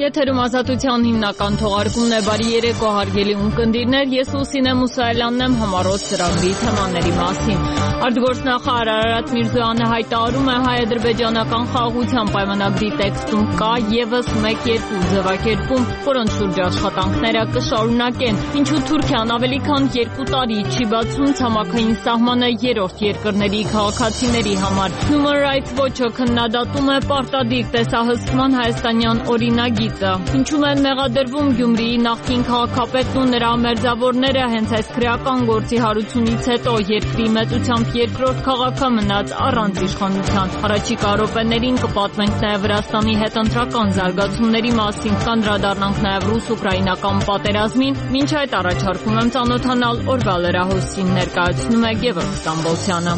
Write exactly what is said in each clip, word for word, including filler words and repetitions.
Եթերում ազատության հիմնական թողարկումն է։ Բարի երեկո հարգելի ունկնդիրներ, ես Լուսինե Մուսայելյանն եմ համառոտ ծրագրի թեմաների մասին։ Արտգործնախարար Արարատ Միրզոյանը հայտարարում է հայ-ադրբեջանական խաղաղության պայմանագրի տեքստում կա ևս մեկ-երկու ձևակերպում, որոնց շուրջ աշխատանքները կշարունակեն։ Ինչու Թուրքիան ավելի քան երկու տարի չի բացում ցամաքային սահմանը երրորդ երկրների քաղաքացիների համար։ Human Rights Watch-ը քննադատում է պարտադիր տեսահսկման հայաստանյան օրինագիծը։ Ինչու են մեղադրվում Գյումրիի նախկին քաղաքապետն ու նրա մերձավորները հենց այս քրեական գործի հարությունից հետո երկրի մեծությամբ երկրորդ քաղաքը մնաց առանց իշխանության։ Առաջիկա րոպեներին կպատմենք նաև Վրաստանի հետ ընտրական զարգացումների մասին, կանդրադառնանք նաև ռուս-ուկրաինական պատերազմին։ Մինչ այդ առաջարկում եմ ծանոթանալ օրվա լրահոսին, ներկայացնում է Գևորգ Ստամբոլցյանը։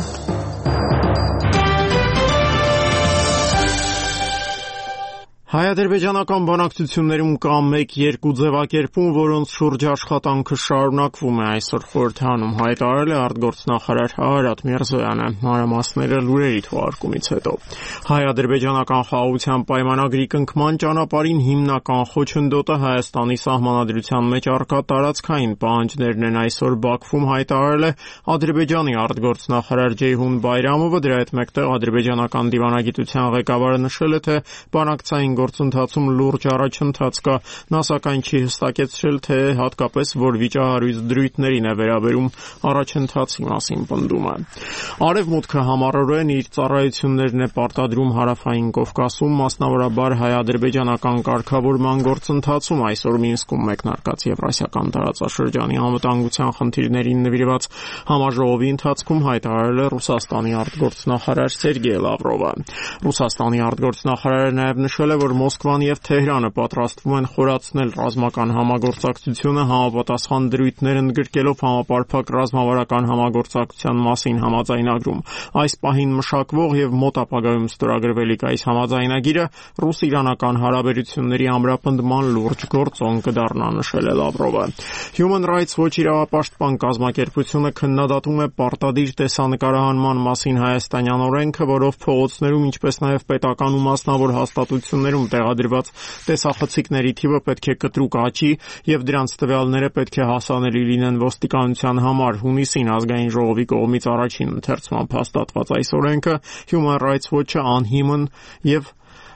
Հայ-ադրբեջանական բանակցություններում կա մեկ-երկու ձևակերպում, որոնց շուրջ աշխատանքը շարունակվում է, այսօր խորհրդանում հայտարարել է արտգործնախարար Արարատ Միրզոյանը։ Մանրամասները լուրերի թողարկումից հետո։ Հայ-ադրբեջանական խաղաղության պայմանագրի կնքման ճանապարհին հիմնական խոչընդոտը Հայաստանի սահմանադրության մեջ առկա տարածքային պահանջներն են, այսօր Բաքվում հայտարարել է Ադրբեջանի արտգործնախարար Ջեյհուն Բայրամովը։ Դրա հետ մեկտեղ ադրբեջանական դիվանագիտության ղեկավարը նշել է, թե բանակցային գործընթացում լուրջ առաջընթաց կա։ Նա սակայն չի հստակեցրել, թե հատկապես որ վիճահարույց դրույթներին է վերաբերում առաջընթացի մասին պնդումը։ Արևմուտքը համառորեն իր ծառայություններն է պարտադրում Հարավային Կովկասում, մասնավորաբար հայ-ադրբեջանական կարգավորման գործընթացում։ Այսօր Մինսկում մեկնարկած Եվրասիական տարածաշրջանի անվտանգության խնդիրներին նվիրված համաժողովի ընթացքում հայտարարել է Ռուսաստանի արտգործնախարար Սերգեյ Լավրովը։ Ռուսաստանի արտգործնախարարը նաև նշել է, որ Մոսկվան եւ Թեհրանը պատրաստվում են խորացնել ռազմական համագործակցությունը համապատասխան դրույթներ ընդգրկելով համապարփակ ռազմավարական համագործակցության մասին համաձայնագրում։ Այս պահին մշակվող եւ մոտ ապագայում ստորագրվելիք այս համաձայնագիրը ռուս-իրանական հարաբերությունների ամրապնդման լուրջ գործոն կդառնա, նշել է Լավրովը։ Human Rights Watch իրավապաշտպան կազմակերպությունը քննադատում է պարտադիր տեսանկարահանման մասին հայաստանյան օրենքը, որով փողոցներում, ինչպես նաեւ պետական ու մասնավոր հաստատություններում տեղադրված տեսախցիկների թիվը պետք է կտրուկ աճի եւ դրանց տվյալները պետք է հասանելի լինեն ոստիկանության համար։ Հունիսին ազգային ժողովի կողմից առաջին ընթերցման հաստատված այս օրենքը Human Rights Watch-ը անհիմն եւ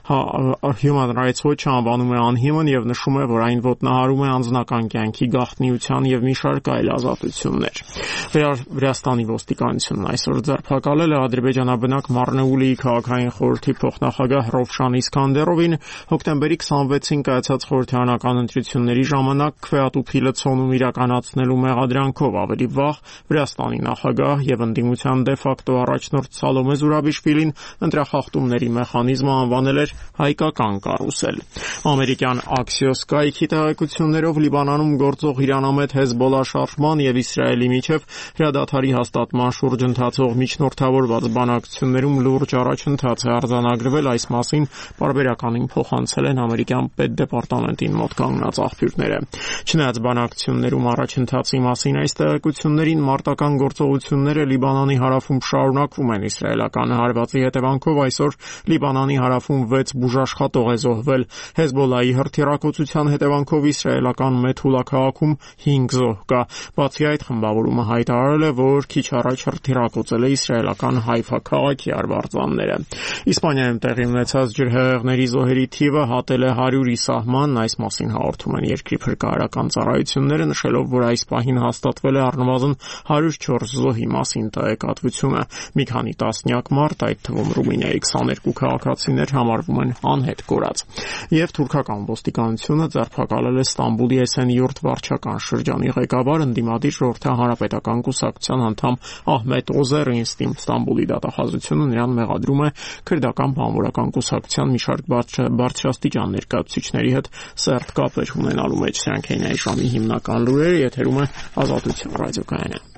Human Rights Watch-ը անվանում է անհիմն եւ նշում է, որ այն ոտնահարում է անձնական կյանքի գաղտնիության եւ մի շարք այլ ազատություններ։ Վրաստանի ոստիկանությունն այսօր ձերբակալել է ադրբեջանաբնակ Մարնեուլիի քաղաքային խորհրդի փոխնախագահ Ռովշան Իսկանդերովին հոկտեմբերի քսանվեցին կայացած խորհրդարանական ընտրությունների ժամանակ քվեատուփի լցոնում իրականացնելու մեղադրանքով։ Ավելի վաղ Վրաստանի նախագահ եւ ընդդիմության դե ֆակտո առաջնորդ Սալոմե Զուրաբիշվիլին ընտրախախտումների մեխանիզմը անվանել էր հայկական կարուսել։ Ամերիկյան Axios կայքի տեղեկություններով Լիբանանում գործող իրանամետ Հեզբոլա շարժման եւ Իսրայելի միջև հրադադարի հաստատման շուրջ ընթացող միջնորդավորված բանակցություններում լուրջ առաջընթաց է արձանագրվել։ Այս մասին պարբերականին փոխանցել են ամերիկյան պետդեպարտամենտին մոտ կանգնած աղբյուրները։ Չնայած բանակցություններում առաջընթացի մասին այս տեղեկություններին, մարտական գործողությունները Լիբանանի հարավում շարունակվում են։ Իսրայելական հարվածի հետևանքով այսօր Լիբանանի հարավում վեց բուժաշխատող է զոհվել։ Հեզբոլայի հրթիռակոծության հետևանքով իսրայելական Մեթուլա քաղաքում հինգ զոհ կա։ Բացի այդ, խմբավորումը հայտարարել է, որ քիչ առաջ հրթիռակոծել է իսրայելական Հայֆա քաղաքի արվարձանները։ Իսպանիայում տեղի ունեցած ջրհեղեղների զոհերի թիվը հատել է հարյուրի սահման։ Այս մասին հաղորդում են երկրի փրկարարական ծառայությունները, նշելով, որ այս պահին հաստատվել է առնվազն հարյուր չորս զոհի մասին տեղեկատվությունը։ Մի քանի տասնյակ մարդ, այդ թվում Ռումինիայի քսաներկու քաղաքացիներ համարվում են անհետ կորած։ Եվ թուրքական ոստիկանությունը ձերբակալել է Ստամբուլի Էսենյուրտ վարչական շրջանի ղեկավար ընդդիմադիր ժողովրդական հանրապետական կուսակցության անդամ Ահմեդ Օզերին։ Ստամբուլի դատախազությունը նրան մեղադրում է քրդական բանվորական կուսակցության մի շարք բարձրաստիճան ներկայացուցիչների հետ սերտ կապեր ունենալու մեջ։ Սրանք էին այս ժամի հիմնական լուրերը, եթերում է Ազատություն ռադիոկայանը։